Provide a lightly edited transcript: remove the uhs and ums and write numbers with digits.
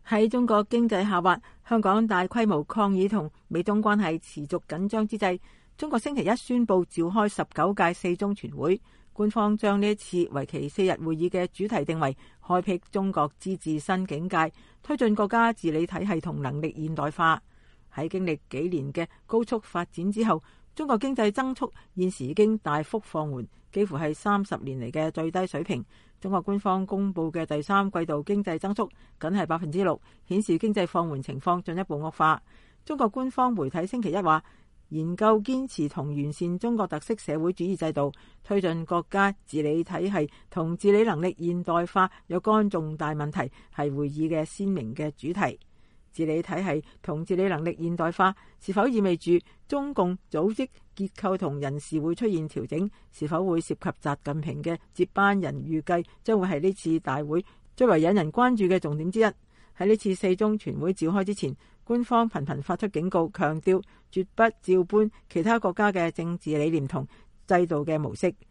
喺中國經濟下滑、香港大規模抗議同美中關係持續緊張之際，中國星期一宣布召開19屆四中全會。官方將呢一次為期4日會議嘅主題定為開闢中國之治新境界，推進國家治理體系同能力現代化。喺經歷幾年嘅高速發展之後，中國經濟增速現時已經大幅放緩，幾乎係30年嚟嘅最低水平。中國官方公布嘅第三季度經濟增速僅係6%，顯示經濟放緩情況進一步惡化。中國官方媒體星期一話，研究堅持同完善中國特色社會主義制度，推進國家治理體系同治理能力現代化若干重大問題，係會議嘅鮮明嘅主題。治理體系同治理能力現代化是否意味住中共組織結構同人事會出現調整？是否會涉及習近平嘅接班人？預計將會係呢次大會最為引人關注嘅重點之一。喺呢次四中全會召開之前，官方頻頻發出警告，強調絕不照搬其他國家嘅政治理念同制度嘅模式。